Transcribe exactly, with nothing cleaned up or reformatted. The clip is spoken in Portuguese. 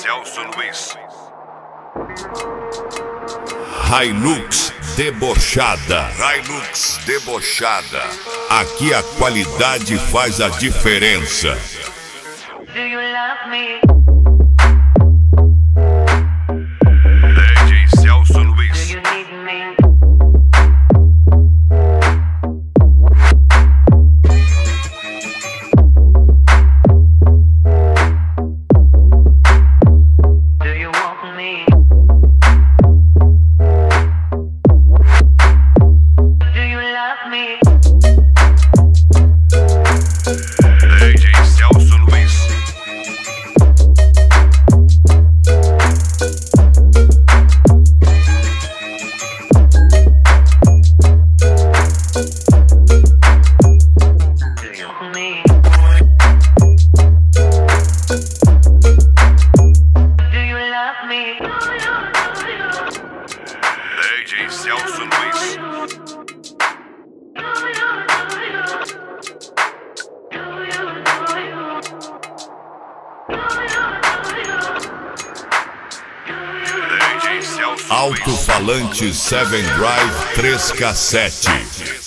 Celso Luiz. Hilux debochada. Hilux debochada. Aqui a qualidade faz a diferença. Do you love me? D J Celso Luiz. Do you need me? Do you want me? Do you love me? D J Celso Luiz. Do you want me? Do you love me? D J Celso Luiz. D J Celso Luiz. Alto-falante Seven Drive três cassete.